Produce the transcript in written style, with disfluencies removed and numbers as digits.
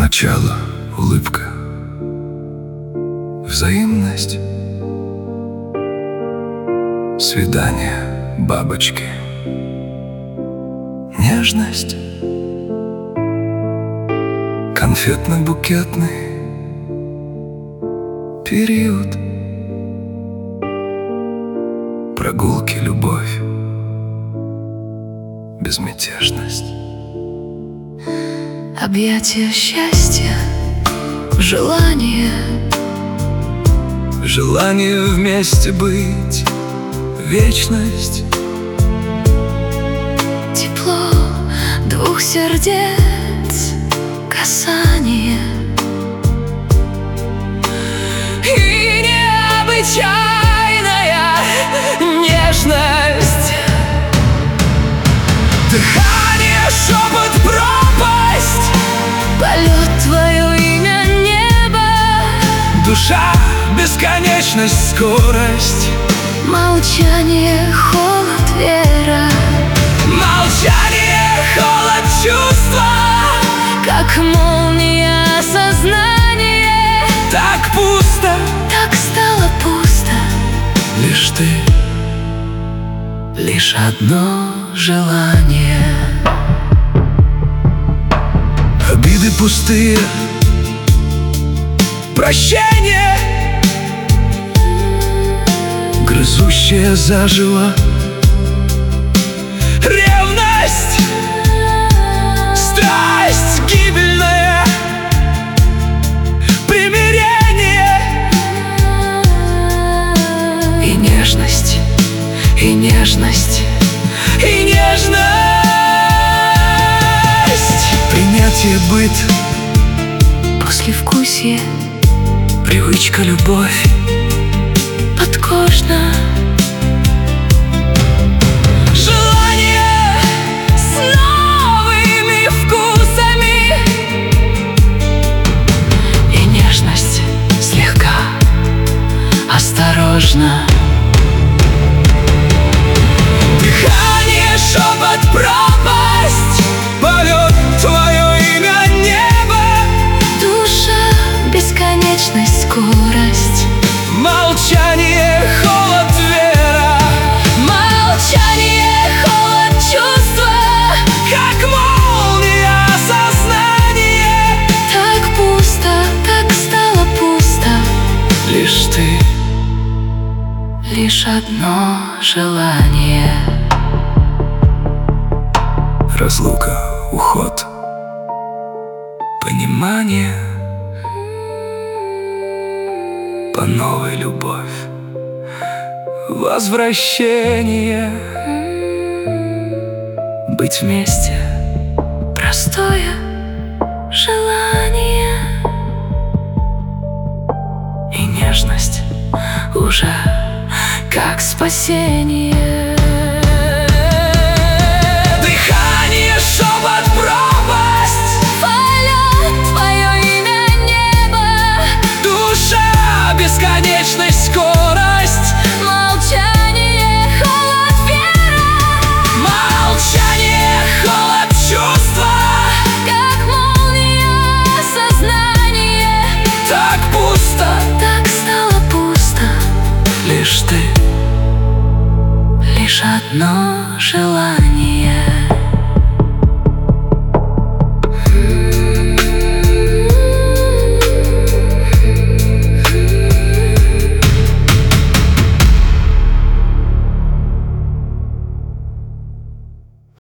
Начало, улыбка, взаимность, свидание, бабочки, нежность, конфетно-букетный период, прогулки, любовь, безмятежность. Объятия счастья, желание вместе быть, вечность. Тепло двух сердец, касание И необычайная нежность. Дыхание, шепот, пропасть, полет, твое имя, небо, душа, бесконечность, скорость. молчание, холод, вера, Молчание, холод, чувства, как молния, сознание. так пусто, Так стало пусто, лишь ты, лишь одно желание. обиды пустые, прощение, грызущее заживо, ревность, страсть гибельная, примирение И нежность, и нежность, и нежность. Принятие, быт, послевкусие, привычка, любовь, подкожно. желание с новыми вкусами И нежность слегка, осторожно. дыхание, шепот, пропасть, полет, твое имя, небо, Душа, бесконечность, скорость, молчание, холод, вера, молчание, холод, чувства, как молния, сознание. так пусто, так стало пусто, Лишь ты, лишь одно желание. разлука, уход, понимание, по новой любовь, возвращение, быть вместе, Простое желание и нежность уже как спасение. дыхание, шепот, пропасть, Полет, твое имя, небо, душа, бесконечность, скорость, молчание, холод, вера, молчание, холод, чувства, как молния, сознание. так пусто, Так стало пусто, лишь ты, лишь одно желание.